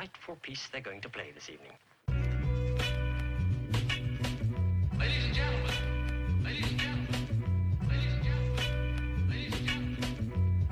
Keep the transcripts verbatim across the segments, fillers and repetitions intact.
delightful piece they're going to play this evening. Ladies and gentlemen, ladies and gentlemen, ladies and gentlemen, ladies and gentlemen,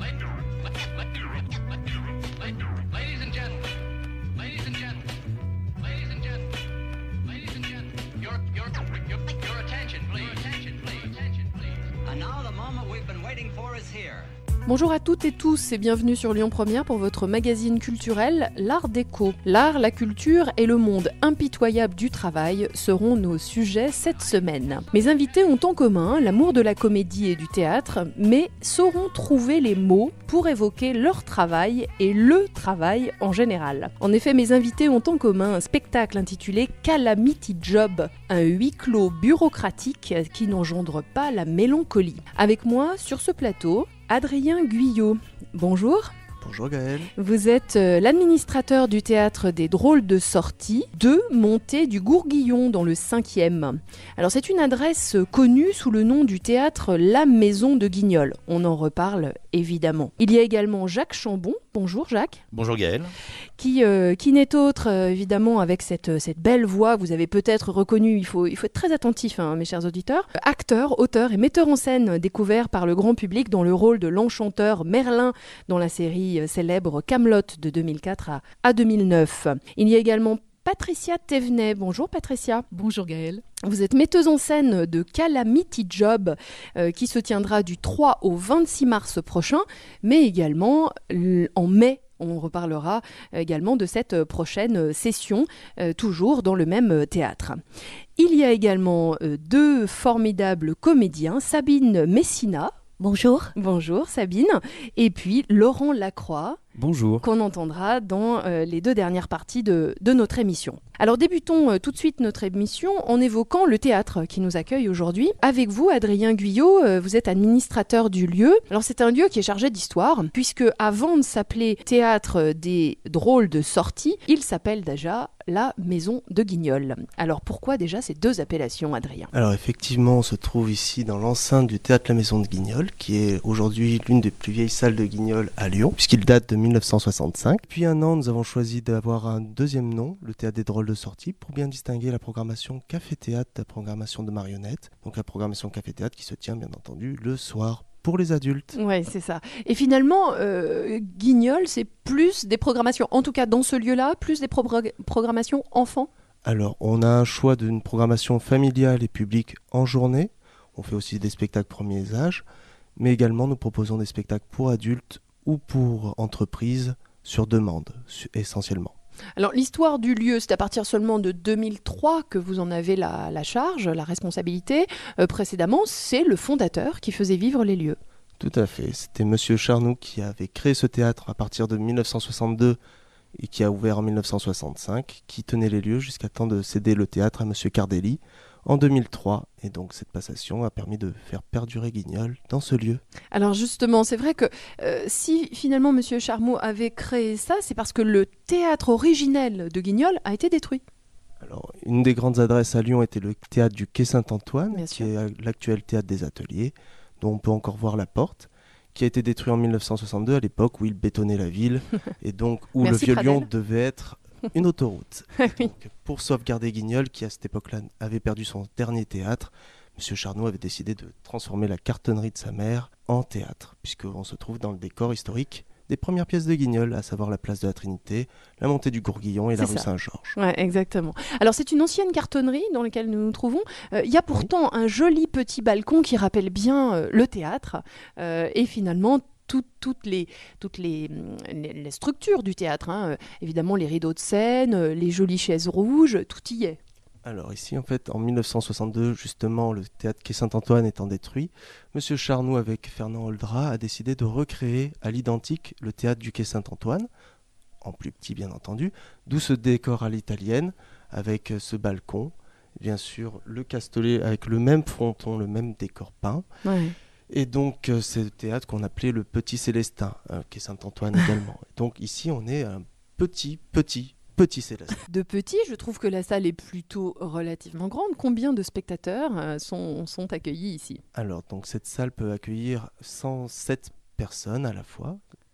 ladies and gentlemen, ladies and gentlemen, ladies and gentlemen, ladies and gentlemen, your your your your attention, please, attention, please, attention, please. And now the moment we've been waiting for is here. Bonjour à toutes et tous et bienvenue sur Lyon Première pour votre magazine culturel L'Art Déco. L'art, la culture et le monde impitoyable du travail seront nos sujets cette semaine. Mes invités ont en commun l'amour de la comédie et du théâtre, mais sauront trouver les mots pour évoquer leur travail et le travail en général. En effet, mes invités ont en commun un spectacle intitulé Calamity Job, un huis clos bureaucratique qui n'engendre pas la mélancolie. Avec moi sur ce plateau, Adrien Guyot. Bonjour. Bonjour Gaël. Vous êtes euh, l'administrateur du théâtre des Drôles de Sortie, deux montées du Gourguillon dans le cinquième. Alors c'est une adresse connue sous le nom du théâtre La Maison de Guignol. On en reparle évidemment. Il y a également Jacques Chambon. Bonjour Jacques. Bonjour Gaël. Qui, euh, qui n'est autre euh, évidemment avec cette, cette belle voix que vous avez peut-être reconnue. Il faut, il faut être très attentif hein, mes chers auditeurs. Acteur, auteur et metteur en scène découvert par le grand public dans le rôle de l'enchanteur Merlin dans la série célèbre Camelot de deux mille quatre à, à deux mille neuf. Il y a également Patricia Thévenet. Bonjour Patricia. Bonjour Gaëlle. Vous êtes metteuse en scène de Calamity Job euh, qui se tiendra du trois au vingt-six mars prochain, mais également l- en mai. On reparlera également de cette prochaine session, euh, toujours dans le même théâtre. Il y a également euh, deux formidables comédiens, Sabine Messina. Bonjour. Bonjour Sabine. Et puis Laurent Lacroix. Bonjour. Qu'on entendra dans euh, les deux dernières parties de, de notre émission. Alors débutons euh, tout de suite notre émission en évoquant le théâtre qui nous accueille aujourd'hui. Avec vous, Adrien Guyot, euh, vous êtes administrateur du lieu. Alors c'est un lieu qui est chargé d'histoire, puisque avant de s'appeler Théâtre des Drôles de Sortie, il s'appelle déjà La Maison de Guignol. Alors pourquoi déjà ces deux appellations, Adrien ? Alors effectivement, on se trouve ici dans l'enceinte du théâtre La Maison de Guignol, qui est aujourd'hui l'une des plus vieilles salles de Guignol à Lyon, puisqu'il date de mille neuf cent soixante-cinq. Puis un an, nous avons choisi d'avoir un deuxième nom, le Théâtre des Drôles de Sortie, pour bien distinguer la programmation café-théâtre de la programmation de marionnettes. Donc la programmation café-théâtre qui se tient bien entendu le soir pour les adultes. Oui, c'est ça. Et finalement, euh, Guignol, c'est plus des programmations, en tout cas dans ce lieu-là, plus des pro- programmations enfants ? Alors, on a un choix d'une programmation familiale et publique en journée. On fait aussi des spectacles premiers âges, mais également nous proposons des spectacles pour adultes ou pour entreprises sur demande, essentiellement. Alors l'histoire du lieu, c'est à partir seulement de deux mille trois que vous en avez la, la charge, la responsabilité. Euh, précédemment, c'est le fondateur qui faisait vivre les lieux. Tout à fait. C'était Monsieur Charnoux qui avait créé ce théâtre à partir de mille neuf cent soixante-deux et qui a ouvert en mille neuf cent soixante-cinq, qui tenait les lieux jusqu'à temps de céder le théâtre à Monsieur Cardelli en deux mille trois. Et donc cette passation a permis de faire perdurer Guignol dans ce lieu. Alors justement, c'est vrai que euh, si finalement Monsieur Charmeau avait créé ça, c'est parce que le théâtre originel de Guignol a été détruit. Alors, une des grandes adresses à Lyon était le théâtre du Quai Saint-Antoine, Bien qui sûr. est l'actuel théâtre des Ateliers, dont on peut encore voir la porte, qui a été détruit en mille neuf cent soixante-deux, à l'époque où il bétonnait la ville, et donc où Merci, le Vieux-Lyon Pradel. devait être une autoroute. Oui. Donc, pour sauvegarder Guignol, qui à cette époque-là avait perdu son dernier théâtre, M. Charnoux avait décidé de transformer la cartonnerie de sa mère en théâtre, puisqu'on se trouve dans le décor historique des premières pièces de Guignol, à savoir la place de la Trinité, la montée du Gourguillon et la C'est rue ça. Saint-Georges. Ouais, exactement. Alors c'est une ancienne cartonnerie dans laquelle nous nous trouvons. Euh, Il y a pourtant un joli petit balcon qui rappelle bien euh, le théâtre euh, et finalement tout- toutes, les, toutes les, les, les structures du théâtre. Hein. Euh, évidemment les rideaux de scène, euh, les jolies chaises rouges, tout y est. Alors ici, en fait, en mille neuf cent soixante-deux, justement, le théâtre Quai Saint-Antoine étant détruit, Monsieur Charnoux, avec Fernand Holdra, a décidé de recréer à l'identique le théâtre du Quai Saint-Antoine, en plus petit bien entendu, d'où ce décor à l'italienne, avec ce balcon, bien sûr le castelet avec le même fronton, le même décor peint, Ouais. et donc euh, c'est le théâtre qu'on appelait le Petit Célestin, euh, Quai Saint-Antoine également. Donc ici, on est un petit, petit, petit Célestin. De petit, je trouve que la salle est plutôt relativement grande. Combien de spectateurs euh, sont, sont accueillis ici ? Alors, donc cette salle peut accueillir cent sept personnes à la fois,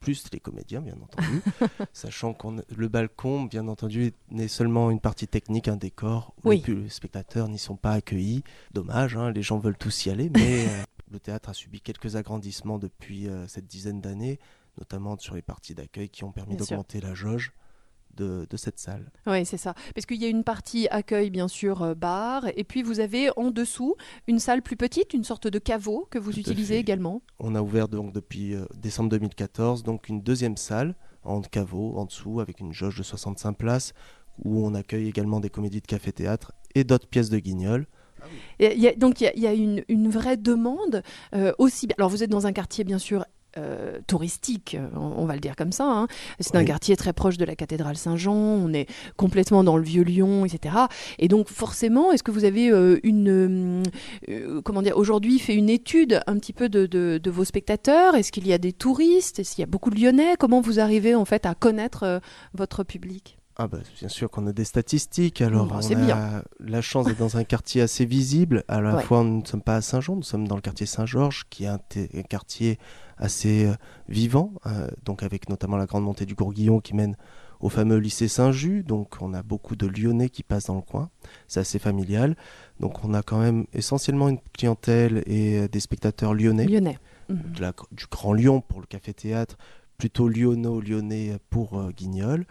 plus les comédiens, bien entendu, sachant que le balcon, bien entendu, n'est seulement une partie technique, un décor, où Oui. les, les spectateurs n'y sont pas accueillis. Dommage, hein, les gens veulent tous y aller, mais euh, le théâtre a subi quelques agrandissements depuis euh, cette dizaine d'années, notamment sur les parties d'accueil qui ont permis Bien sûr. d'augmenter la jauge de, de cette salle. Oui, c'est ça. Parce qu'il y a une partie accueil, bien sûr, euh, bar, et puis vous avez en dessous une salle plus petite, une sorte de caveau que vous Tout à utilisez fait. également. On a ouvert donc depuis euh, décembre deux mille quatorze donc une deuxième salle en caveau, en dessous, avec une jauge de soixante-cinq places, où on accueille également des comédies de café-théâtre et d'autres pièces de Guignol. Et il y a- donc il y a, il y a une, une vraie demande euh, aussi. Alors vous êtes dans un quartier, bien sûr, euh, touristique, euh, on, on va le dire comme ça. hein. C'est un Oui. quartier très proche de la cathédrale Saint-Jean, on est complètement dans le Vieux-Lyon, et cetera. Et donc forcément, est-ce que vous avez euh, une... euh, euh, comment dire, aujourd'hui fait une étude un petit peu de, de, de vos spectateurs? Est-ce qu'il y a des touristes? Est-ce qu'il y a beaucoup de Lyonnais? Comment vous arrivez en fait à connaître euh, votre public? Ah bah, bien sûr qu'on a des statistiques, alors Bon, on c'est a bien. la chance d'être dans un quartier assez visible. À la Ouais. fois, nous ne sommes pas à Saint-Jean, nous sommes dans le quartier Saint-Georges, qui est un, t- un quartier assez euh, vivant, euh, donc avec notamment la grande montée du Gourguillon qui mène au fameux lycée Saint-Just, donc on a beaucoup de Lyonnais qui passent dans le coin, c'est assez familial. Donc on a quand même essentiellement une clientèle et euh, des spectateurs lyonnais, Lyonnais. Mhm. de la- du Grand Lyon pour le café-théâtre, plutôt lyonno-lyonnais pour euh, Guignol,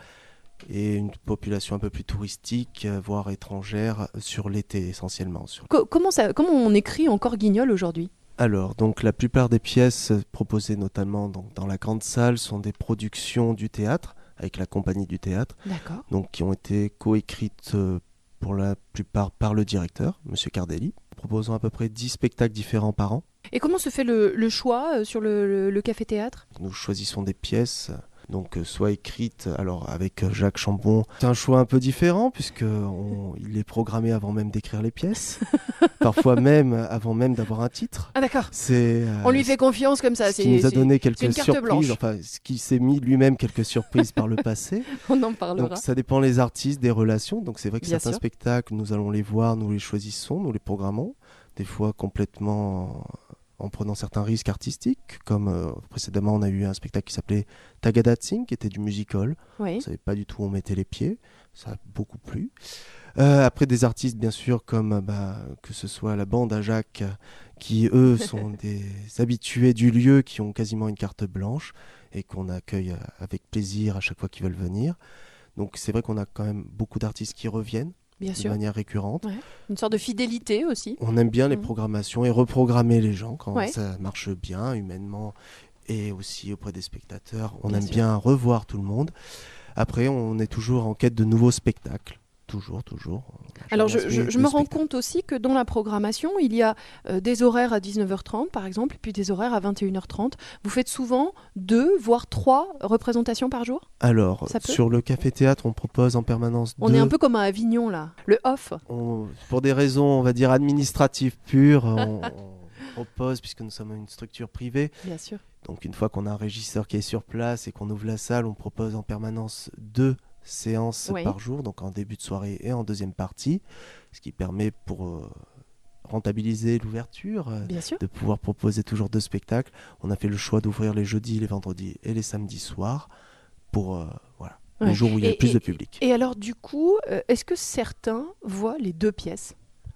et une population un peu plus touristique, euh, voire étrangère, sur l'été essentiellement. Sur... Co- comment, ça, comment on écrit encore Guignol aujourd'hui? Alors, donc la plupart des pièces proposées notamment donc, dans la grande salle sont des productions du théâtre, avec la compagnie du théâtre, D'accord. donc qui ont été coécrites euh, pour la plupart par le directeur, Monsieur Cardelli, proposant à peu près dix spectacles différents par an. Et comment se fait le, le choix euh, sur le, le- le café-théâtre? Nous choisissons des pièces, donc euh, soit écrites, alors avec euh, Jacques Chambon, c'est un choix un peu différent puisque on- il est programmé avant même d'écrire les pièces, parfois même avant même d'avoir un titre. Ah d'accord. C'est, euh, On lui fait confiance comme ça. ce c'est- qui nous a c'est- donné c'est quelques une carte surprises, blanche. enfin ce qui s'est mis lui-même quelques surprises par le passé. On en parlera. Donc ça dépend les artistes, des relations. Donc c'est vrai que Bien certains sûr. spectacles, nous allons les voir, nous les choisissons, nous les programmons, des fois complètement en prenant certains risques artistiques, comme euh, précédemment on a eu un spectacle qui s'appelait Tagadatsing, qui était du musical. On Oui. ne savait pas du tout où on mettait les pieds, ça a beaucoup plu. Euh, après des artistes bien sûr comme euh, bah, que ce soit la bande à Jacques, euh, qui eux sont des habitués du lieu, qui ont quasiment une carte blanche et qu'on accueille euh, avec plaisir à chaque fois qu'ils veulent venir. Donc c'est vrai qu'on a quand même beaucoup d'artistes qui reviennent Bien de sûr. manière récurrente. Une sorte de fidélité aussi. On aime bien les Mhm. programmations et reprogrammer les gens quand Ouais. ça marche bien, humainement, et aussi auprès des spectateurs. On Bien aime sûr. bien revoir tout le monde. Après, on est toujours en quête de nouveaux spectacles. Toujours, toujours. Alors je, Jamais je- de je me rends spectacle. compte aussi que dans la programmation, il y a euh, des horaires à dix-neuf heures trente par exemple, puis des horaires à vingt et une heures trente. Vous faites souvent deux, voire trois représentations par jour? Alors, Ça peut sur le café-théâtre, on propose en permanence On deux. est un peu comme à Avignon là, le off. On- pour des raisons, on va dire, administratives pures, on, on propose, puisque nous sommes une structure privée. Bien sûr. Donc, une fois qu'on a un régisseur qui est sur place et qu'on ouvre la salle, on propose en permanence deux séances Oui. par jour, donc en début de soirée et en deuxième partie, ce qui permet pour euh, rentabiliser l'ouverture, euh, Bien sûr. de pouvoir proposer toujours deux spectacles. On a fait le choix d'ouvrir les jeudis, les vendredis et les samedis soirs pour euh, voilà, Ouais. les jours où il y a Et- le plus et- de public. Et alors du coup, euh, est-ce que certains voient les deux pièces?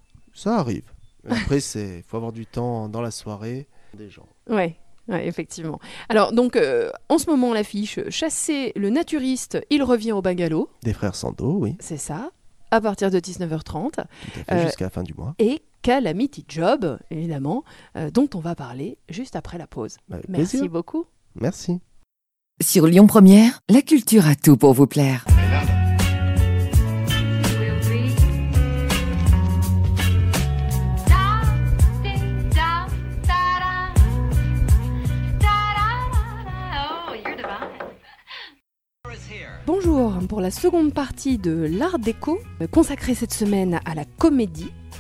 Ça arrive. Après, il faut avoir du temps dans la soirée des gens. Ouais. Ouais, effectivement. Alors, donc, euh, en ce moment, l'affiche Chasser le naturiste, il revient au bungalow. Des frères Sando, oui, C'est ça, à partir de dix-neuf heures trente. tout à fait, Euh, jusqu'à la fin du mois. Et Calamity Job, évidemment, euh, dont on va parler juste après la pause. Avec Merci plaisir. beaucoup. Merci. Sur Lyon Première, la culture a tout pour vous plaire. Oh, you're divine. is here. Bonjour pour la seconde partie de l'Art déco, euh, consacrée cette semaine à la comédie.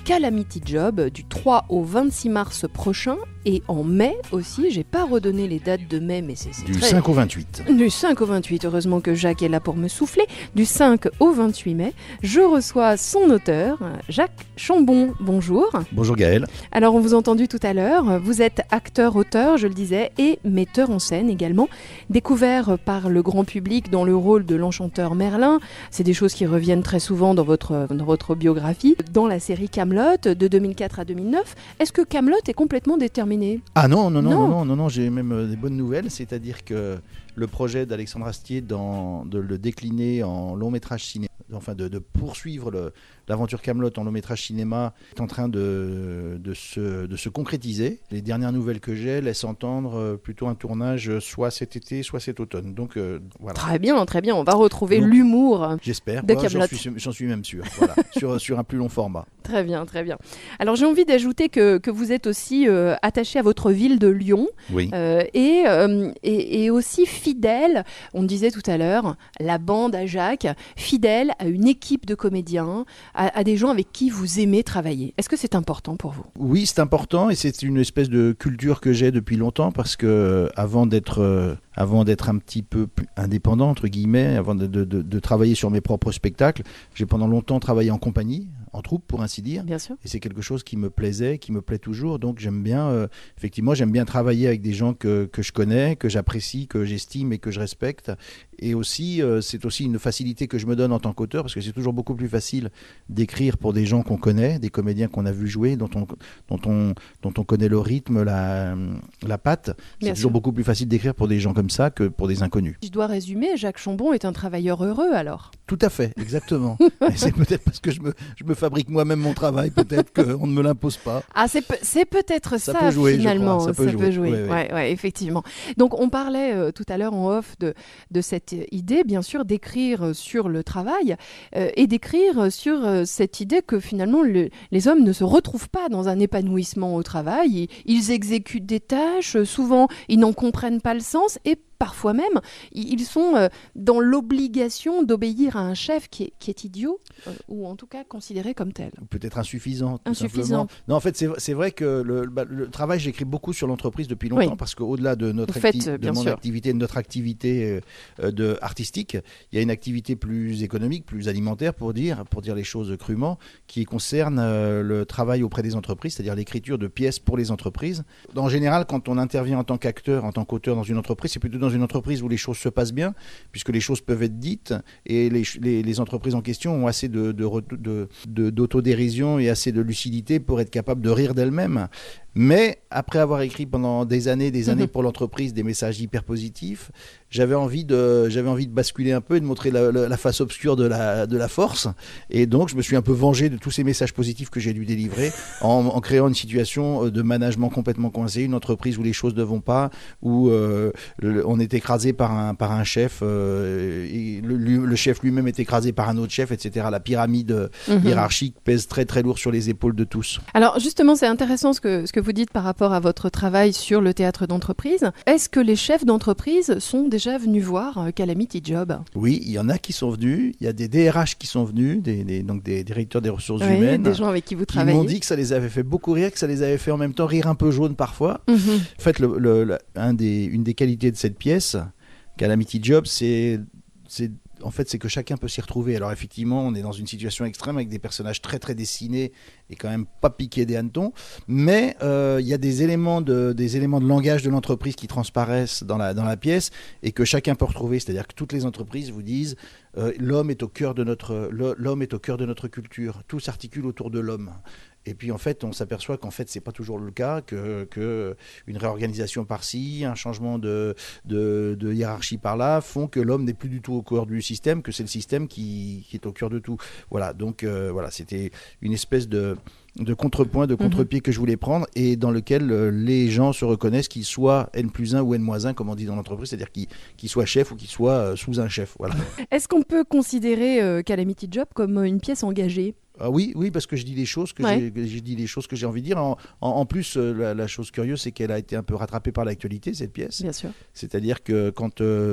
Calamity Job du trois au vingt-six mars prochain et en mai aussi. J'ai pas redonné les dates de mai, mais c'est, c'est Du très... cinq au vingt-huit. Du cinq au vingt-huit, heureusement que Jacques est là pour me souffler. Du cinq au vingt-huit mai, je reçois son auteur, Jacques Chambon. Bonjour. Bonjour Gaël. Alors on vous a entendu tout à l'heure, vous êtes acteur-auteur, je le disais, et metteur en scène également. Découvert par le grand public dans le rôle de l'enchanteur Merlin, c'est des choses qui reviennent très souvent dans votre, dans votre biographie. Dans la série Kaamelott de deux mille quatre à deux mille neuf, est-ce que Kaamelott est complètement déterminé ? Ah non, non, non, Non. non, non, non, non, j'ai même euh, des bonnes nouvelles, c'est-à-dire que le projet d'Alexandre Astier dans, de le décliner en long métrage cinéma, enfin de, de poursuivre le, l'aventure Kaamelott en long métrage cinéma est en train de, de, se, de se concrétiser. Les dernières nouvelles que j'ai laissent entendre euh, plutôt un tournage soit cet été, soit cet automne. Donc euh, voilà. Très bien, très bien, on va retrouver Donc, l'humour. J'espère, de Moi, j'en, Kaamelott. suis, j'en suis même sûr, voilà, sur, sur un plus long format. Très bien, très bien. Alors j'ai envie d'ajouter que, que vous êtes aussi euh, attaché à votre ville de Lyon Oui. euh, et, euh, et, et aussi fidèle, on disait tout à l'heure, la bande à Jacques, fidèle à une équipe de comédiens, à, à des gens avec qui vous aimez travailler. Est-ce que c'est important pour vous ? Oui, c'est important et c'est une espèce de culture que j'ai depuis longtemps parce que euh, avant d'être, euh, avant d'être un petit peu plus indépendant, entre guillemets, avant de, de, de, de travailler sur mes propres spectacles, j'ai pendant longtemps travaillé en compagnie, en troupe pour ainsi dire. Bien sûr. Et c'est quelque chose qui me plaisait, qui me plaît toujours. Donc j'aime bien, euh, effectivement, j'aime bien travailler avec des gens que, que je connais, que j'apprécie, que j'estime et que je respecte. Et aussi, euh, c'est aussi une facilité que je me donne en tant qu'auteur, parce que c'est toujours beaucoup plus facile d'écrire pour des gens qu'on connaît, des comédiens qu'on a vu jouer, dont on, dont on, dont on connaît le rythme, la, la patte. C'est Bien toujours sûr. beaucoup plus facile d'écrire pour des gens comme ça que pour des inconnus. Si je dois résumer, Jacques Chambon est un travailleur heureux alors. Tout à fait, exactement. Et c'est peut-être parce que je me, je me fabrique moi-même mon travail, peut-être qu'on ne me l'impose pas. Ah, c'est, pe- c'est peut-être ça, Ça peut jouer, je finalement. crois. Ça peut jouer. jouer. Ouais, ouais. Ouais, ouais, effectivement. Donc, on parlait euh, tout à l'heure en off de, de cette idée, bien sûr, d'écrire sur le travail euh, et d'écrire sur euh, cette idée que finalement, le- les hommes ne se retrouvent pas dans un épanouissement au travail. Ils, ils exécutent des tâches, euh, souvent, ils n'en comprennent pas le sens et parfois même, i- ils sont euh, dans l'obligation d'obéir à un chef qui est, qui est idiot, euh, ou en tout cas considéré comme tel. Ou peut-être insuffisant. tout Insuffisant. simplement. Non, en fait, c'est, c'est vrai que le, bah, le travail, j'écris beaucoup sur l'entreprise depuis longtemps, Oui. parce qu'au-delà de, notre Vous faites, acti- de bien mon sûr. activité, de notre activité euh, de artistique, il y a une activité plus économique, plus alimentaire, pour dire, pour dire les choses crûment, qui concerne euh, le travail auprès des entreprises, c'est-à-dire l'écriture de pièces pour les entreprises. En général, quand on intervient en tant qu'acteur, en tant qu'auteur dans une entreprise, c'est plutôt dans une entreprise où les choses se passent bien, puisque les choses peuvent être dites et les, les, les entreprises en question ont assez de, de, de, de, d'autodérision et assez de lucidité pour être capables de rire d'elles-mêmes. Mais après avoir écrit pendant des années, des années Mhm. pour l'entreprise des messages hyper positifs, j'avais envie de, j'avais envie de basculer un peu et de montrer la, la, la face obscure de la, de la force. Et donc, je me suis un peu vengé de tous ces messages positifs que j'ai dû délivrer en, en créant une situation de management complètement coincé, une entreprise où les choses ne vont pas, où euh, le- on est écrasé par un, par un chef, euh, et le, lui- le chef lui-même est écrasé par un autre chef, et cetera. La pyramide Mhm. hiérarchique pèse très très lourd sur les épaules de tous. Alors justement, c'est intéressant ce que, ce que vous dites par rapport à votre travail sur le théâtre d'entreprise. Est-ce que les chefs d'entreprise sont déjà venus voir euh, Calamity Job ? Oui, il y en a qui sont venus, il y a des D R H qui sont venus, des, des- donc des directeurs des ressources Oui, humaines, des gens avec qui vous qui m'ont travaillez. dit que ça les avait fait beaucoup rire, que ça les avait fait en même temps rire un peu jaune parfois. Mhm. En fait, le, le- le- un des, une des qualités de cette pièce, Calamity Job, c'est, c'est, en fait, c'est que chacun peut s'y retrouver. Alors effectivement, on est dans une situation extrême avec des personnages très très dessinés et quand même pas piqués des hannetons, mais euh, il y a des éléments, de, des éléments de langage de l'entreprise qui transparaissent dans la, dans la pièce et que chacun peut retrouver. C'est-à-dire que toutes les entreprises vous disent euh, l'homme est au cœur de notre, le- l'homme est au cœur de notre culture. Tout s'articule autour de l'homme. Et puis en fait, on s'aperçoit qu'en fait, c'est pas toujours le cas, que, que une réorganisation par-ci, un changement de, de, de hiérarchie par-là, font que l'homme n'est plus du tout au cœur du système, que c'est le système qui, qui est au cœur de tout. Voilà, donc euh, voilà, c'était une espèce de, de contrepoint, de contre-pied que je voulais prendre et dans lequel euh, les gens se reconnaissent, qu'ils soient N plus un ou N moins un, comme on dit dans l'entreprise, c'est-à-dire qu'ils, qu'ils soient chefs ou qu'ils soient euh, sous un chef. Voilà. Est-ce qu'on peut considérer euh, Calamity Job comme une pièce engagée ? Ah oui, oui, parce que je dis les choses que Ouais. j'ai, que j'ai dit les choses que j'ai envie de dire. En, en, en plus, euh, la, la chose curieuse, c'est qu'elle a été un peu rattrapée par l'actualité, cette pièce. Bien sûr. C'est-à-dire que quand, euh,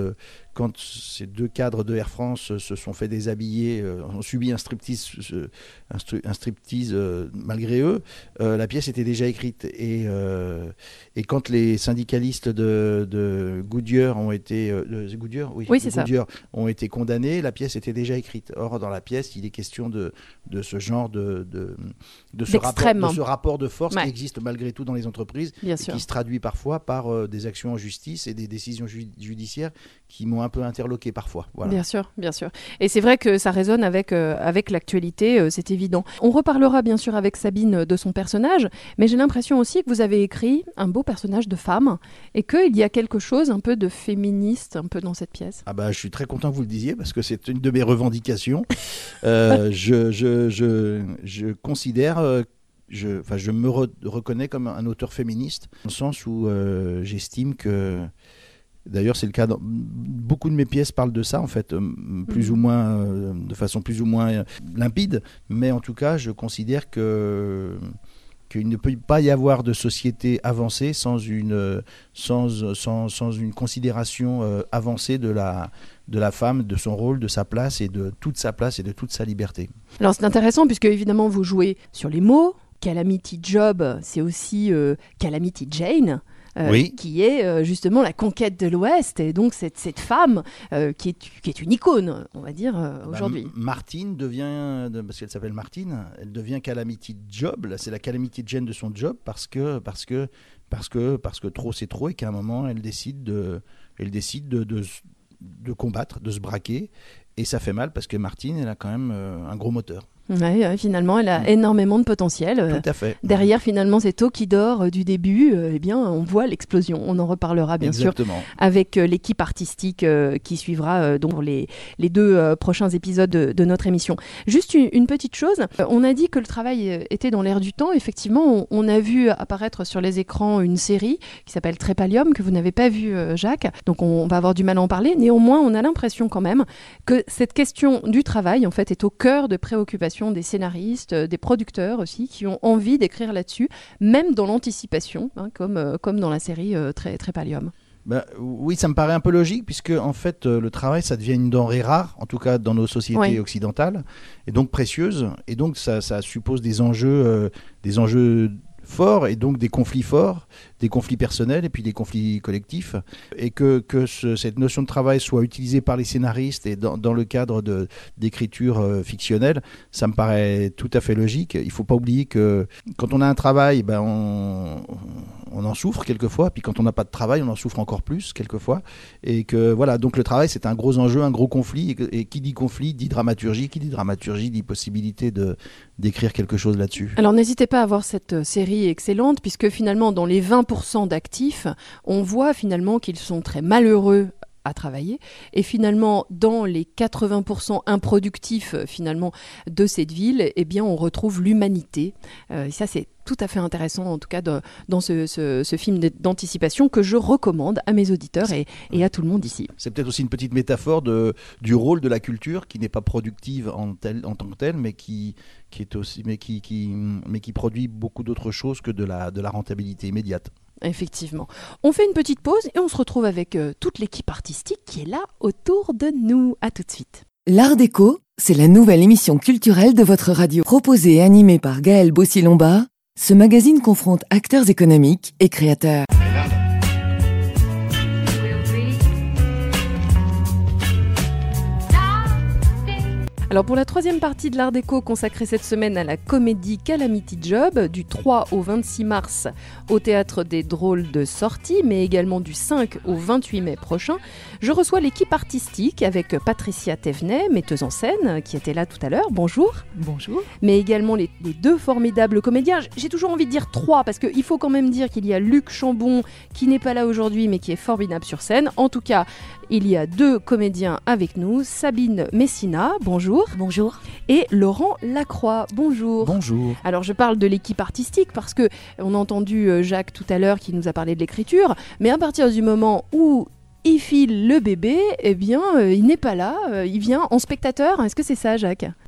quand ces deux cadres de Air France se sont fait déshabiller, euh, ont subi un striptease, euh, un, stru- un striptease euh, malgré eux, euh, la pièce était déjà écrite. Et, euh, et quand les syndicalistes de, de Goodyear ont été, euh, de Goodyear, oui, Oui, de c'est ça. Goodyear ont été condamnés, la pièce était déjà écrite. Or, dans la pièce, il est question de, de ce genre de, de, de, ce rapport, D'extrême. de ce rapport de force Ouais. qui existe malgré tout dans les entreprises Bien et sûr. qui se traduit parfois par euh, des actions en justice et des décisions ju- judiciaires qui m'ont un peu interloqué parfois. Voilà. Bien sûr, bien sûr. Et c'est vrai que ça résonne avec, euh, avec l'actualité, euh, c'est évident. On reparlera bien sûr avec Sabine de son personnage, mais j'ai l'impression aussi que vous avez écrit un beau personnage de femme et qu'il y a quelque chose un peu de féministe un peu dans cette pièce. Ah bah, je suis très content que vous le disiez parce que c'est une de mes revendications. Euh, je, je, je, je considère, euh, je, enfin, je me re- reconnais comme un auteur féministe, dans le sens où euh, j'estime que, d'ailleurs c'est le cas, dans, beaucoup de mes pièces parlent de ça en fait, euh, plus Mhm. ou moins, euh, de façon plus ou moins euh, limpide, mais en tout cas je considère que qu'il ne peut pas y avoir de société avancée sans une, sans, sans, sans une considération euh, avancée de la, de la femme, de son rôle, de sa place et de toute sa place et de toute sa liberté. Alors c'est intéressant puisque évidemment vous jouez sur les mots. Calamity Job, c'est aussi euh, Calamity Jane. Euh, Oui. Qui est euh, justement la conquête de l'Ouest, et donc cette, cette femme euh, qui, est, qui est une icône, on va dire, euh, Bah, aujourd'hui. M- Martine devient, de- parce qu'elle s'appelle Martine, elle devient Calamity Job. Là, c'est la Calamity Jane de son job parce que, parce que, parce que, parce que trop c'est trop et qu'à un moment elle décide de, elle décide de, de, s- de combattre, de se braquer. Et ça fait mal parce que Martine, elle a quand même euh, un gros moteur. Ouais, euh, finalement, elle a Mm. énormément de potentiel. euh, Tout à fait. Derrière, finalement, cet eau qui dort euh, du début, euh, eh bien, on voit l'explosion. On en reparlera, bien sûr, Exactement. avec euh, l'équipe artistique euh, qui suivra euh, donc pour les, les deux euh, prochains épisodes de, de notre émission. Juste une, une petite chose, euh, on a dit que le travail euh, était dans l'air du temps. Effectivement, on, on a vu apparaître sur les écrans une série qui s'appelle Trépalium, que vous n'avez pas vu, euh, Jacques. Donc, on, on va avoir du mal à en parler. Néanmoins, on a l'impression quand même que cette question du travail, en fait, est au cœur de préoccupations des scénaristes, euh, des producteurs aussi, qui ont envie d'écrire là-dessus, même dans l'anticipation, hein, comme, euh, comme dans la série euh, Tré- Trépalium. Ben, oui, ça me paraît un peu logique puisque en fait euh, le travail ça devient une denrée rare, en tout cas dans nos sociétés Ouais. occidentales, et donc précieuse, et donc ça, ça suppose des enjeux, euh, des enjeux forts et donc des conflits forts, des conflits personnels et puis des conflits collectifs, et que, que ce- cette notion de travail soit utilisée par les scénaristes et dans, dans le cadre de, d'écriture euh, fictionnelle, ça me paraît tout à fait logique. Il ne faut pas oublier que quand on a un travail, ben on, on en souffre quelquefois, puis quand on n'a pas de travail, on en souffre encore plus quelquefois, et que voilà, donc le travail c'est un gros enjeu, un gros conflit, et, que- et qui dit conflit dit dramaturgie, qui dit dramaturgie dit possibilité de, d'écrire quelque chose là-dessus. Alors n'hésitez pas à voir cette euh, série excellente, puisque finalement dans les vingt pour cent d'actifs, on voit finalement qu'ils sont très malheureux à travailler, et finalement dans les quatre-vingts pour cent improductifs euh, finalement de cette ville, eh bien on retrouve l'humanité. Euh, et ça c'est tout à fait intéressant en tout cas de- dans ce, ce- ce film d'anticipation que je recommande à mes auditeurs et, et à tout le monde ici. C'est peut-être aussi une petite métaphore de, du rôle de la culture qui n'est pas productive en, tel, en tant que telle, mais qui, qui, est aussi, mais qui, qui, mais qui produit beaucoup d'autres choses que de la, de la rentabilité immédiate. Effectivement. On fait une petite pause et on se retrouve avec euh, toute l'équipe artistique qui est là autour de nous. À tout de suite. L'Art déco, c'est la nouvelle émission culturelle de votre radio. Proposée et animée par Gaël Bossy-Lombard, ce magazine confronte acteurs économiques et créateurs. Alors pour la troisième partie de l'Art déco consacrée cette semaine à la comédie Calamity Job, du trois au vingt-six mars au Théâtre des Drôles de Sortie, mais également du cinq au vingt-huit mai prochain, je reçois l'équipe artistique avec Patricia Thévenet, metteuse en scène, qui était là tout à l'heure. Bonjour. Bonjour. Mais également les, les deux formidables comédiens. J'ai toujours envie de dire trois, parce qu'il faut quand même dire qu'il y a Luc Chambon, qui n'est pas là aujourd'hui, mais qui est formidable sur scène. En tout cas, il y a deux comédiens avec nous, Sabine Messina, bonjour. Bonjour. Et Laurent Lacroix, bonjour. Bonjour. Alors je parle de l'équipe artistique parce que on a entendu euh, Jacques tout à l'heure qui nous a parlé de l'écriture, mais à partir du moment où il file le bébé, eh bien euh, il n'est pas là, euh, il vient en spectateur. Est-ce que c'est ça, Jacques ?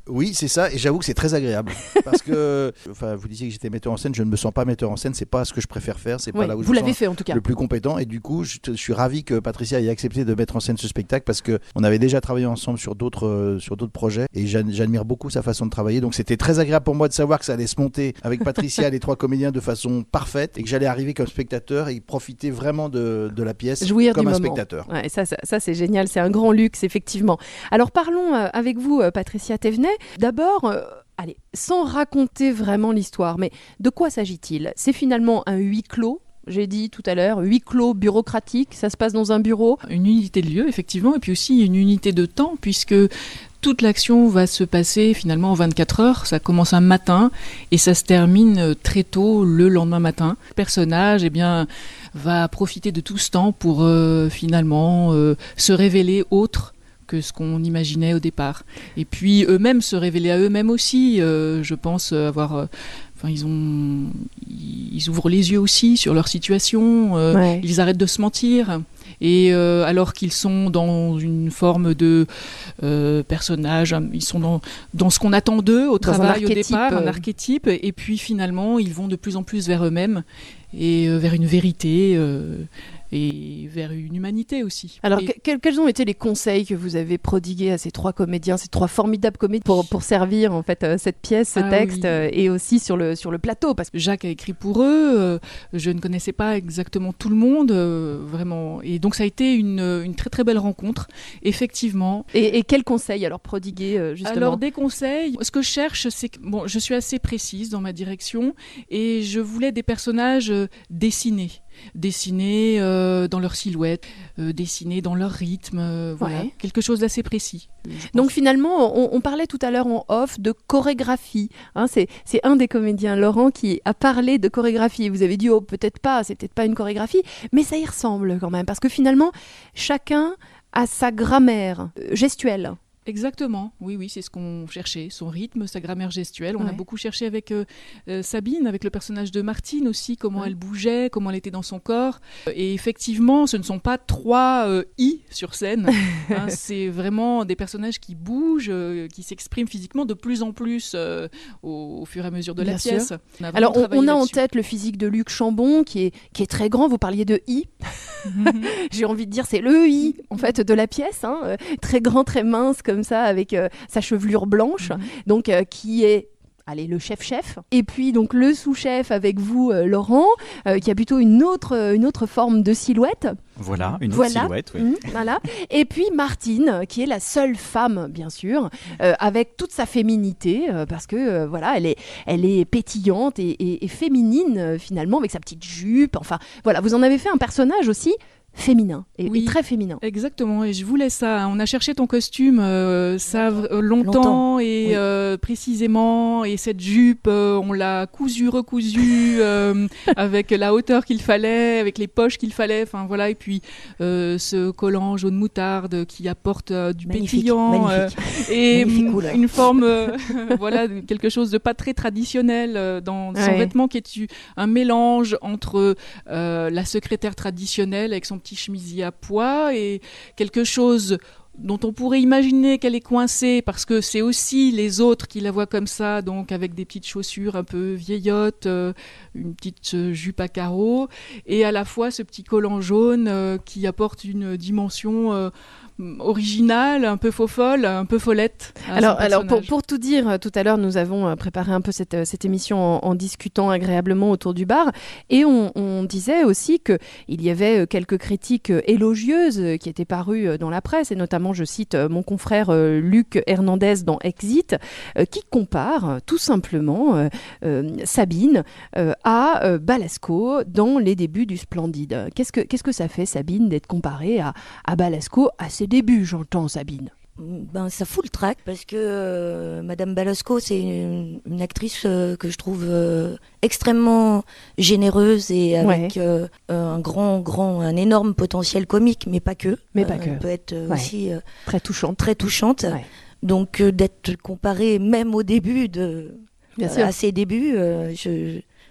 Oui, c'est ça, et j'avoue que c'est très agréable. Parce que, enfin, vous disiez que j'étais metteur en scène, je ne me sens pas metteur en scène, c'est pas ce que je préfère faire, c'est Oui, pas là où je vous me l'avez sens fait en tout cas. le plus compétent. Et du coup, je, je suis ravi que Patricia ait accepté de mettre en scène ce spectacle parce qu'on avait déjà travaillé ensemble sur d'autres, euh, sur d'autres projets et j'ad- j'admire beaucoup sa façon de travailler. Donc c'était très agréable pour moi de savoir que ça allait se monter avec Patricia, les trois comédiens, de façon parfaite et que j'allais arriver comme spectateur et profiter vraiment de, de la pièce Jouir comme du un moment. spectateur. Ouais, ça, ça, ça, c'est génial, c'est un grand luxe, effectivement. Alors parlons euh, avec vous, euh, Patricia Thévenet. D'abord, euh, allez, sans raconter vraiment l'histoire, mais de quoi s'agit-il ? C'est finalement un huis clos. J'ai dit tout à l'heure, huis clos bureaucratique, ça se passe dans un bureau. Une unité de lieu, effectivement, et puis aussi une unité de temps, puisque toute l'action va se passer finalement en vingt-quatre heures. Ça commence un matin et ça se termine très tôt le lendemain matin. Le personnage, eh bien, va profiter de tout ce temps pour euh, finalement euh, se révéler autre que ce qu'on imaginait au départ. Et puis eux-mêmes se révéler à eux-mêmes aussi. Euh, je pense avoir... Euh, Enfin, ils, ont, ils ouvrent les yeux aussi sur leur situation, euh, Ouais. ils arrêtent de se mentir. Et euh, alors qu'ils sont dans une forme de euh, personnage, ils sont dans, dans ce qu'on attend d'eux au Dans un travail au archétype, départ, un euh. archétype, et puis finalement ils vont de plus en plus vers eux-mêmes et euh, vers une vérité euh, et vers une humanité aussi. Alors, Et- que- quels, quels ont été les conseils que vous avez prodigués à ces trois comédiens, ces trois formidables comédiens, pour, pour servir en fait euh, cette pièce, ce Ah texte, oui. euh, et aussi sur le, sur le plateau parce que... Jacques a écrit pour eux, euh, je ne connaissais pas exactement tout le monde, euh, vraiment. Et donc ça a été une, une très très belle rencontre, effectivement. Et, et quels conseils alors prodigués euh, justement? Alors des conseils, ce que je cherche, c'est que bon, je suis assez précise dans ma direction et je voulais des personnages euh, dessinés. Dessinés euh, dans leur silhouette, euh, dessinés dans leur rythme, euh, voilà, Ouais. quelque chose d'assez précis. je pense. Donc finalement, on, on parlait tout à l'heure en off de chorégraphie. Hein, c'est, c'est un des comédiens, Laurent, qui a parlé de chorégraphie. Vous avez dit, oh, peut-être pas, c'est peut-être pas une chorégraphie, mais ça y ressemble quand même, parce que finalement, chacun a sa grammaire euh, gestuelle. Exactement, oui, oui, c'est ce qu'on cherchait, son rythme, sa grammaire gestuelle. On Ouais. a beaucoup cherché avec euh, euh, Sabine, avec le personnage de Martine aussi, comment Ouais. elle bougeait, comment elle était dans son corps. Et effectivement, ce ne sont pas trois euh, i sur scène, hein, c'est vraiment des personnages qui bougent, euh, qui s'expriment physiquement de plus en plus euh, au, au fur et à mesure de Bien la sûr. pièce. On a vraiment Alors, on, travaillé on a en là-dessus. tête le physique de Luc Chambon, qui est, qui est très grand. Vous parliez de I. J'ai envie de dire, c'est le I, en fait, de la pièce. Hein, euh, très grand, très mince, comme ça, avec euh, sa chevelure blanche. Mhm. Donc, euh, qui est... Allez, le chef-chef. Et puis, donc, le sous-chef avec vous, euh, Laurent, euh, qui a plutôt une autre, euh, une autre forme de silhouette. Voilà, une autre Voilà. silhouette, oui. Mmh, voilà. Et puis Martine, qui est la seule femme, bien sûr, euh, avec toute sa féminité, euh, parce que euh, voilà, elle est, elle est pétillante et, et- et féminine euh, finalement, avec sa petite jupe. Enfin, voilà, vous en avez fait un personnage aussi féminin et, Oui. et très féminin. Exactement, et je voulais ça. On a cherché ton costume, euh, ça euh, longtemps, Longtemps, et oui. euh, précisément, et cette jupe, euh, on l'a cousue, recousue, euh, avec la hauteur qu'il fallait, avec les poches qu'il fallait. Enfin voilà, et puis euh, ce collant jaune moutarde qui apporte euh, du Magnifique, pétillant magnifique. euh, et Magnifique hum, couleur. une forme, euh, voilà, de- quelque chose de pas très traditionnel euh, dans son Ouais. vêtement qui est un mélange entre euh, la secrétaire traditionnelle avec son petit chemisier à pois et quelque chose dont on pourrait imaginer qu'elle est coincée parce que c'est aussi les autres qui la voient comme ça, donc avec des petites chaussures un peu vieillottes, euh, une petite euh, jupe à carreaux, et à la fois ce petit collant jaune euh, qui apporte une dimension euh, originale, un peu faux-folle, un peu follette. à Alors, son alors pour, personnage. pour tout dire, euh, tout à l'heure, nous avons euh, préparé un peu cette, euh, cette émission en, en discutant agréablement autour du bar. Et on, on disait aussi qu'il y avait euh, quelques critiques euh, élogieuses euh, qui étaient parues euh, dans la presse. Et notamment, je cite euh, mon confrère euh, Luc Hernandez dans Exit, euh, qui compare euh, tout simplement euh, euh, Sabine euh, à euh, Balasco dans les débuts du Splendide. Qu'est-ce que, qu'est-ce que ça fait, Sabine, d'être comparée à, à Balasco à ses débuts, j'entends, Sabine? Ben, ça fout le trac parce que euh, Madame Balasco, c'est une, une actrice euh, que je trouve euh, extrêmement généreuse et avec Ouais. euh, un grand, grand, un énorme potentiel comique, mais pas que. Mais pas Euh, que. Elle peut être euh, Ouais. aussi euh, Très touchante. très touchante. Ouais. Donc euh, d'être comparée même au début de, Bien euh, sûr. à ses débuts, euh, je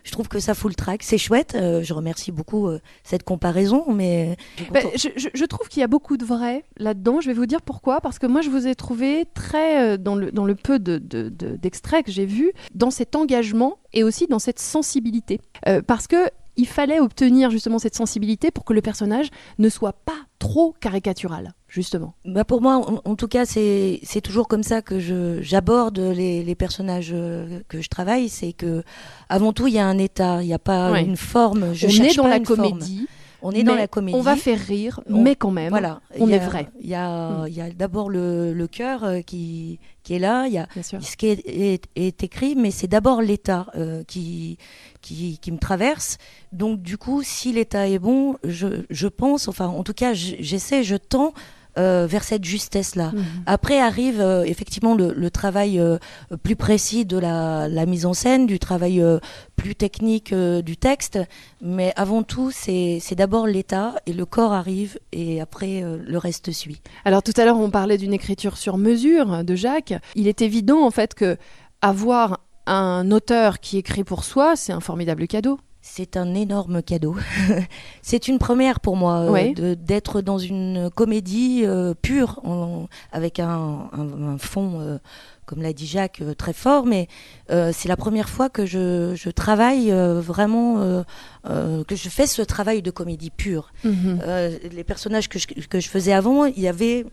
je trouve que ça fout le trac. C'est chouette. Euh, je remercie beaucoup euh, cette comparaison, mais bah, je, je, je trouve qu'il y a beaucoup de vrai là-dedans. Je vais vous dire pourquoi. Parce que moi, je vous ai trouvé très, euh, dans, le, dans le peu de, de, de, d'extraits que j'ai vus, dans cet engagement et aussi dans cette sensibilité. Euh, parce que il fallait obtenir justement cette sensibilité pour que le personnage ne soit pas trop caricatural, justement. Bah pour moi, en, en tout cas, c'est, c'est toujours comme ça que je, j'aborde les, les personnages euh, que je travaille. C'est que, avant tout, il y a un état, il n'y a pas ouais. une forme. Je on cherche est dans pas la une comédie. Forme. On est dans la comédie. On va faire rire, on, mais quand même, voilà, on a, est vrai. Il y a, mm. il y a d'abord le, le cœur euh, qui, qui est là, il y a ce qui est, est, est écrit, mais c'est d'abord l'état euh, qui, qui, qui me traverse. Donc du coup, si l'état est bon, je, je pense, enfin en tout cas, j'essaie, je tends Euh, vers cette justesse-là. Mmh. Après arrive euh, effectivement le, le travail euh, plus précis de la, la mise en scène, du travail euh, plus technique euh, du texte, mais avant tout, c'est, c'est d'abord l'état et le corps arrive et après euh, le reste suit. Alors tout à l'heure, on parlait d'une écriture sur mesure de Jacques. Il est évident en fait que avoir un auteur qui écrit pour soi, c'est un formidable cadeau. C'est un énorme cadeau. C'est une première pour moi, ouais. euh, de, d'être dans une comédie euh, pure, en, avec un, un, un fond, euh, comme l'a dit Jacques, euh, très fort, mais euh, c'est la première fois que je, je travaille euh, vraiment, euh, euh, que je fais ce travail de comédie pure. Mm-hmm. Euh, les personnages que je, que je faisais avant, il y avait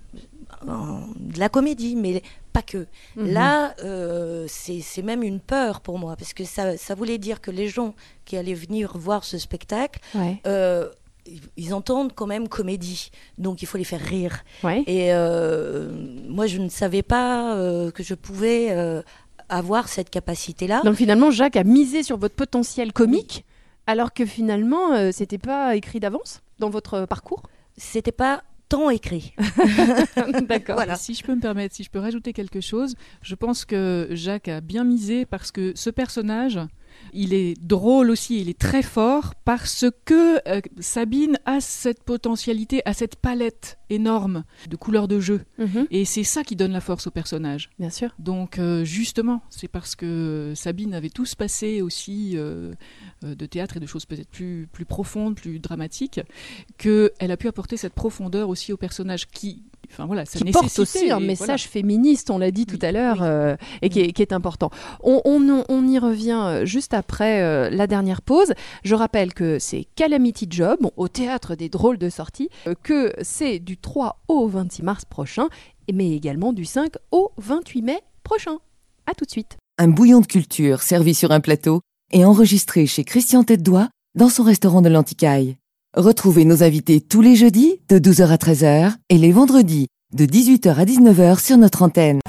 de la comédie, mais pas que. Mmh. Là, euh, c'est, c'est même une peur pour moi, parce que ça, ça voulait dire que les gens qui allaient venir voir ce spectacle, ouais. euh, ils entendent quand même comédie, donc il faut les faire rire. Ouais. Et euh, moi, je ne savais pas euh, que je pouvais euh, avoir cette capacité-là. Donc finalement, Jacques a misé sur votre potentiel comique, oui. alors que finalement, euh, c'était pas écrit d'avance dans votre parcours. C'était pas tant écrit. D'accord. Voilà. Si je peux me permettre, si je peux rajouter quelque chose, je pense que Jacques a bien misé parce que ce personnage, il est drôle aussi, il est très fort parce que euh, Sabine a cette potentialité, a cette palette énorme de couleurs de jeu. Mm-hmm. Et c'est ça qui donne la force au personnage. Bien sûr. Donc euh, justement, c'est parce que Sabine avait tous passé aussi euh, euh, de théâtre et de choses peut-être plus, plus profondes, plus dramatiques, qu'elle a pu apporter cette profondeur aussi au personnage qui... Enfin, voilà, ça qui porte aussi un message voilà. féministe, on l'a dit oui, tout à l'heure, oui. euh, et oui. qui, est, qui est important. On, on, on y revient juste après euh, la dernière pause. Je rappelle que c'est Calamity Job, bon, au Théâtre des Drôles de Sortie, euh, que c'est du trois au vingt-six mars prochain, mais également du cinq au vingt-huit mai prochain. À tout de suite. Un bouillon de culture servi sur un plateau et enregistré chez Christian Tête-Doigt dans son restaurant de l'Anticaille. Retrouvez nos invités tous les jeudis de douze heures à treize heures et les vendredis de dix-huit heures à dix-neuf heures sur notre antenne.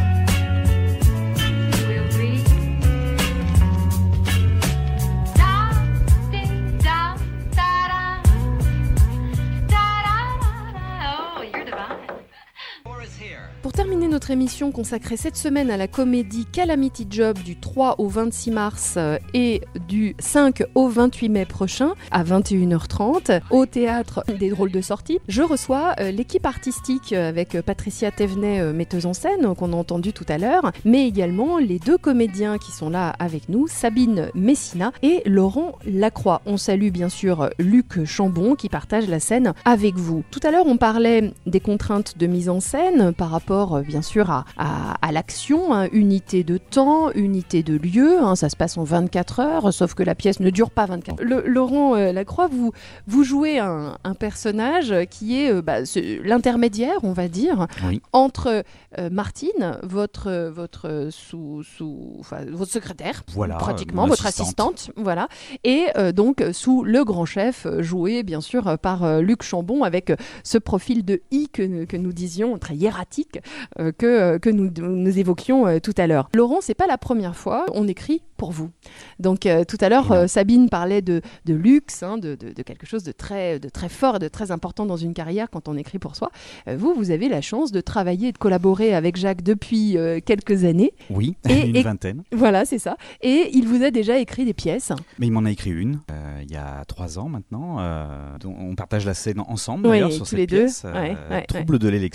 Pour terminer notre émission consacrée cette semaine à la comédie Calamity Job du trois au vingt-six mars et du cinq au vingt-huit mai prochain à vingt et une heures trente au Théâtre des Drôles de Sortie, je reçois l'équipe artistique avec Patricia Thévenet, metteuse en scène, qu'on a entendu tout à l'heure, mais également les deux comédiens qui sont là avec nous, Sabine Messina et Laurent Lacroix. On salue bien sûr Luc Chambon qui partage la scène avec vous. Tout à l'heure, on parlait des contraintes de mise en scène par rapport bien sûr à, à, à l'action, hein, unité de temps, unité de lieu, hein, ça se passe en vingt-quatre heures, sauf que la pièce ne dure pas vingt-quatre heures. Le, Laurent euh, Lacroix, vous, vous jouez un, un personnage qui est euh, bah, ce, l'intermédiaire, on va dire, oui. entre euh, Martine, votre, votre, sous, sous, enfin, votre secrétaire, voilà, pratiquement, votre assistante, assistante, voilà, et euh, donc sous le grand chef, joué bien sûr par euh, Luc Chambon, avec euh, ce profil de I que, que nous disions, très hiératique, Euh, que, euh, que nous, nous évoquions euh, tout à l'heure. Laurent, c'est pas la première fois, on écrit pour vous. Donc euh, tout à l'heure, euh, Sabine parlait de, de luxe, hein, de, de, de quelque chose de très, de très fort et de très important dans une carrière quand on écrit pour soi. Euh, vous, vous avez la chance de travailler et de collaborer avec Jacques depuis euh, quelques années. Oui, et, une et, vingtaine. Voilà, c'est ça. Et il vous a déjà écrit des pièces. Mais il m'en a écrit une, euh, il y a trois ans maintenant. Euh, on partage la scène ensemble oui, d'ailleurs sur cette les pièce, deux. euh, ouais, ouais, Trouble ouais. de l'élection.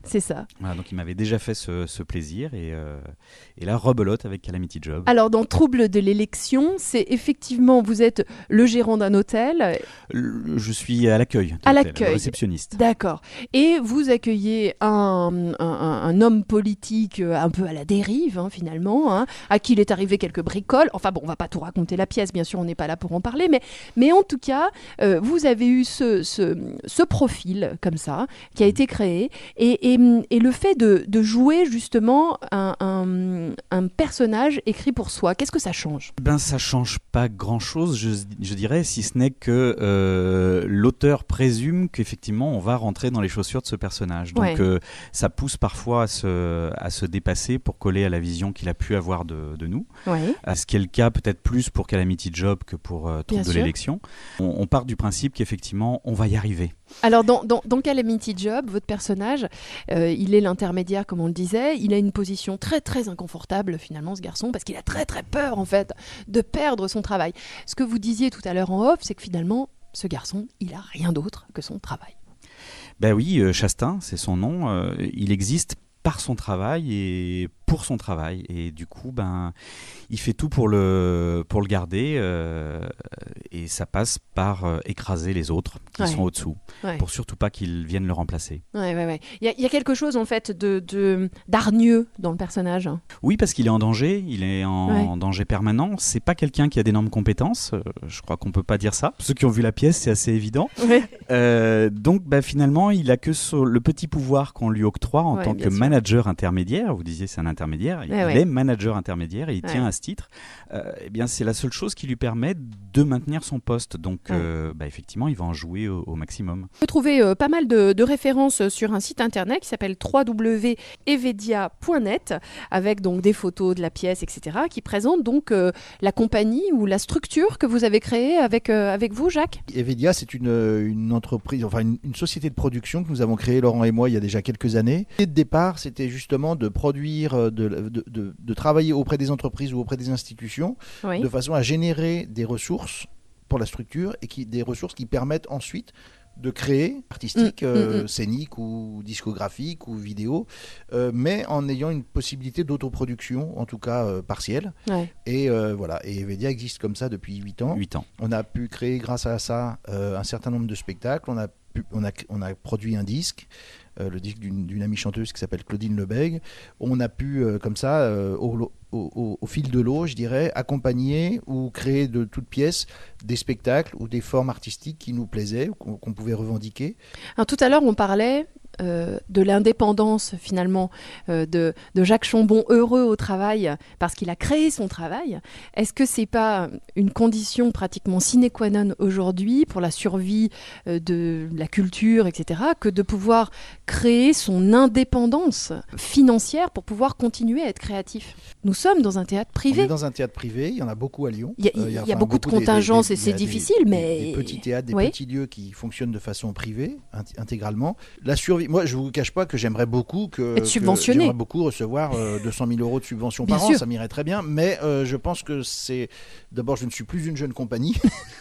C'est ça. Voilà, donc il m'avait déjà fait ce, ce plaisir et, euh, et là, rebelote avec Calamity Job. Alors, dans Trouble de l'élection, c'est effectivement, vous êtes le gérant d'un hôtel. Le- je suis à l'accueil, de À l'hôtel, l'accueil. le réceptionniste. D'accord. Et vous accueillez un, un, un- un homme politique euh, un peu à la dérive, hein, finalement, hein, à qui il est arrivé quelques bricoles. Enfin bon, on va pas tout raconter la pièce, bien sûr, on n'est pas là pour en parler, mais, mais en tout cas, euh, vous avez eu ce, ce, ce profil comme ça, qui a été créé, et, et, et le fait de, de jouer justement un, un, un personnage écrit pour soi, qu'est-ce que ça change ? Ben, ça change pas grand-chose, je, je dirais, si ce n'est que euh, l'auteur présume qu'effectivement on va rentrer dans les chaussures de ce personnage. Donc Ouais. euh, ça pousse parfois à se, à se dépasser pour coller à la vision qu'il a pu avoir de, de nous. Ouais. Euh, ce qui est le cas peut-être plus pour Calamity Job que pour euh, Trouble Bien de sûr. l'élection. On, on part du principe qu'effectivement on va y arriver. Alors, dans, dans, dans Calamity Job, votre personnage, euh, il est l'intermédiaire, comme on le disait. Il a une position très, très inconfortable, finalement, ce garçon, parce qu'il a très, très peur, en fait, de perdre son travail. Ce que vous disiez tout à l'heure en off, c'est que finalement, ce garçon, il a rien d'autre que son travail. Ben oui, euh, Chastain, c'est son nom. euh, il existe par son travail et pour son travail. Et du coup, ben, il fait tout pour le, pour le garder. euh, et ça passe par euh, écraser les autres qui Ouais. sont au-dessous, Ouais. pour surtout pas qu'ils viennent le remplacer. Ouais, ouais, ouais. Il y a, il y a quelque chose, en fait, de, de, d'hargneux dans le personnage. Oui, parce qu'il est en danger, il est en, Ouais. en danger permanent. C'est pas quelqu'un qui a d'énormes compétences. euh, je crois qu'on peut pas dire ça. Ceux qui ont vu la pièce, c'est assez évident. Ouais. Euh, donc, bah, finalement, il a que so- le petit pouvoir qu'on lui octroie en Ouais, tant bien que sûr. manager intermédiaire. Vous disiez c'est un intermédiaire. Il, Ouais, il ouais. est manager intermédiaire et il Ouais. tient à ce titre. Euh, eh bien, c'est la seule chose qui lui permet de maintenir son poste. Donc, Ouais. euh, bah, effectivement, il va en jouer au, au maximum. Vous pouvez trouver euh, pas mal de, de références sur un site internet qui s'appelle w w w point evedia point net, avec donc des photos de la pièce, et cetera, qui présentent donc euh, la compagnie ou la structure que vous avez créée avec, euh, avec vous, Jacques. Evedia, c'est une, une entreprise, enfin une, une société de production que nous avons créée, Laurent et moi, il y a déjà quelques années. Et de départ, c'était justement de produire, euh, de, de, de, de travailler auprès des entreprises ou auprès des institutions, Oui. de façon à générer des ressources pour la structure et qui, des ressources qui permettent ensuite de créer, artistique, Mm, euh, mm, mm. scénique ou discographique ou vidéo, euh, mais en ayant une possibilité d'autoproduction, en tout cas euh, partielle. Ouais. Et euh, voilà, et Evedia existe comme ça depuis huit ans. huit ans. On a pu créer grâce à ça euh, un certain nombre de spectacles. On a, pu- on a, on a produit un disque, euh, le disque d'une d'une amie chanteuse qui s'appelle Claudine Lebègue. On a pu, euh, comme ça, euh, au, lo- au- au- au fil de l'eau, je dirais, accompagner ou créer de toutes pièces des spectacles ou des formes artistiques qui nous plaisaient, ou qu'on qu'on pouvait revendiquer. Alors, tout à l'heure, on parlait euh, de l'indépendance, finalement, euh, de, de Jacques Chambon, heureux au travail, parce qu'il a créé son travail. Est-ce que c'est pas une condition pratiquement sine qua non aujourd'hui pour la survie euh, de la culture, et cetera, que de pouvoir créer son indépendance financière pour pouvoir continuer à être créatif ? Nous sommes dans un théâtre On privé. est dans un théâtre privé, il y en a beaucoup à Lyon. Il y a- Euh, il y a enfin, beaucoup de des- des- contingences des- et c'est il y a des- difficile, des- mais- Des petits théâtres, des Oui. petits lieux qui fonctionnent de façon privée, int- intégralement. La survie, moi je vous cache pas que j'aimerais beaucoup que. Être que subventionné. J'aimerais beaucoup recevoir euh, deux cent mille euros de subvention Bien par sûr. an, ça m'irait très bien, mais euh, je pense que c'est. D'abord, je ne suis plus une jeune compagnie.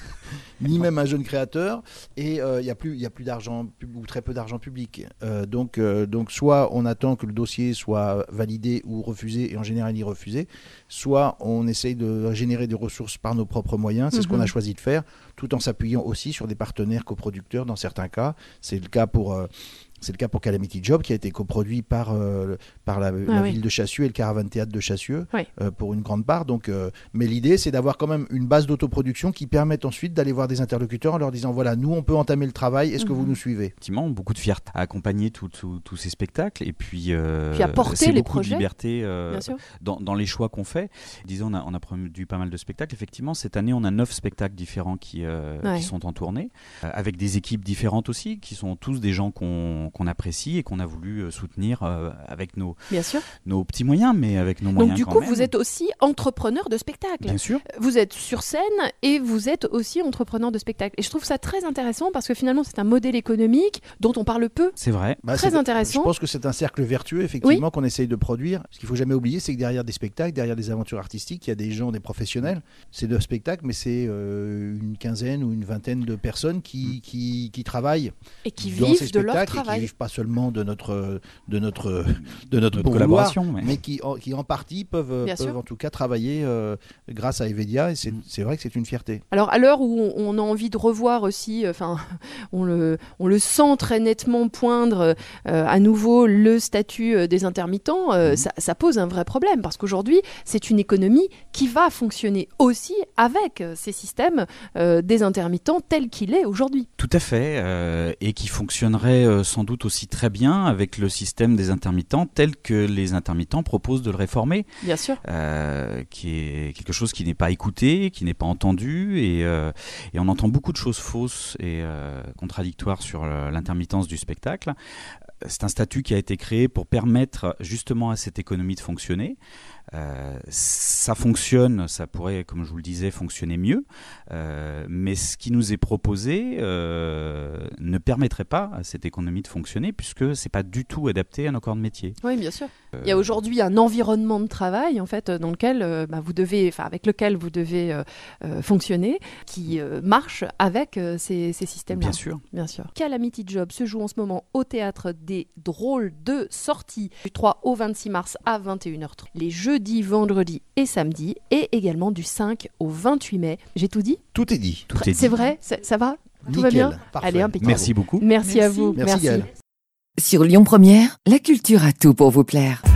ni même un jeune créateur, et euh, il n'y a plus, il y a plus d'argent, pub- ou très peu d'argent public. Euh, donc, euh, donc, soit on attend que le dossier soit validé ou refusé, et en général il est refusé, soit on essaye de générer des ressources par nos propres moyens, c'est ce qu'on a Mhm. choisi de faire, tout en s'appuyant aussi sur des partenaires coproducteurs dans certains cas. C'est le cas pour... euh, C'est le cas pour Calamity Job, qui a été coproduit par, euh, par la, la oui. ville de Chassieux et le Caravan Théâtre de Chassieux, Oui. euh, pour une grande part. Donc, euh, mais l'idée, c'est d'avoir quand même une base d'autoproduction qui permette ensuite d'aller voir des interlocuteurs en leur disant, voilà, nous, on peut entamer le travail, est-ce que vous Mhm. nous suivez ? Effectivement, beaucoup de fierté à accompagner tout- tout- tous ces spectacles et puis, euh, Puis à porter c'est les beaucoup projets. de liberté euh, Bien sûr. dans, dans les choix qu'on fait. Disons, on a, on a produit pas mal de spectacles. Effectivement, cette année, on a neuf spectacles différents qui, euh, Ouais. qui sont en tournée, euh, avec des équipes différentes aussi, qui sont tous des gens qu'on qu'on apprécie et qu'on a voulu euh, soutenir euh, avec nos, Bien sûr. nos petits moyens, mais avec nos Donc moyens du quand coup, même. vous êtes aussi entrepreneur de spectacle. Bien sûr. Vous êtes sur scène et vous êtes aussi entrepreneur de spectacle. Et je trouve ça très intéressant parce que finalement, c'est un modèle économique dont on parle peu. C'est vrai. Bah, Très c'est- intéressant. Je pense que c'est un cercle vertueux, effectivement, qu'on essaye de produire. Ce qu'il faut jamais oublier, c'est que derrière des spectacles, derrière des aventures artistiques, il y a des gens, des professionnels. C'est de spectacle, mais c'est euh, une quinzaine ou une vingtaine de personnes qui, qui, qui travaillent Et qui dans vivent ces de leur spectacles et qui travail. vivent pas seulement de notre, de notre, de notre Notre bon collaboration, vouloir, ouais. mais qui en, qui en partie peuvent, Bien peuvent sûr. en tout cas travailler euh, grâce à Evedia et c'est, Mm. c'est vrai que c'est une fierté. Alors à l'heure où on, on a envie de revoir aussi, enfin on le, on le sent très nettement poindre euh, à nouveau le statut euh, des intermittents, euh, Mhm. ça, ça pose un vrai problème parce qu'aujourd'hui c'est une économie qui va fonctionner aussi avec euh, ces systèmes euh, des intermittents tel qu'il est aujourd'hui. Tout à fait, euh, et qui fonctionnerait euh, sans doute aussi très bien avec le système des intermittents tel que les intermittents proposent de le réformer, Bien sûr. euh, qui est quelque chose qui n'est pas écouté, qui n'est pas entendu, et, euh, et on entend beaucoup de choses fausses et euh, contradictoires sur euh, l'intermittence du spectacle. C'est un statut qui a été créé pour permettre justement à cette économie de fonctionner. Euh, ça fonctionne, ça pourrait, comme je vous le disais, fonctionner mieux, euh, mais ce qui nous est proposé euh, ne permettrait pas à cette économie de fonctionner puisque c'est pas du tout adapté à nos corps de métier. Oui, bien sûr. Il y a aujourd'hui un environnement de travail en fait dans lequel euh, bah, vous devez, enfin avec lequel vous devez euh, euh, fonctionner, qui euh, marche avec euh, ces, ces systèmes-là. Bien sûr. Bien sûr. Calamity Job se joue en ce moment au théâtre des Drôles de Sortie du trois au vingt-six mars à vingt et une heures trente. Les jeudis, vendredis et samedis et également du cinq au vingt-huit mai. J'ai tout dit ? Tout est dit. Tout est C'est dit. vrai ? Ça, ça va ? Tout va Nickel, bien ? parfait. Allez, impeccable. Merci beaucoup. Merci, à Merci. vous. Merci, Gaëlle. Sur Lyon Première, la culture a tout pour vous plaire.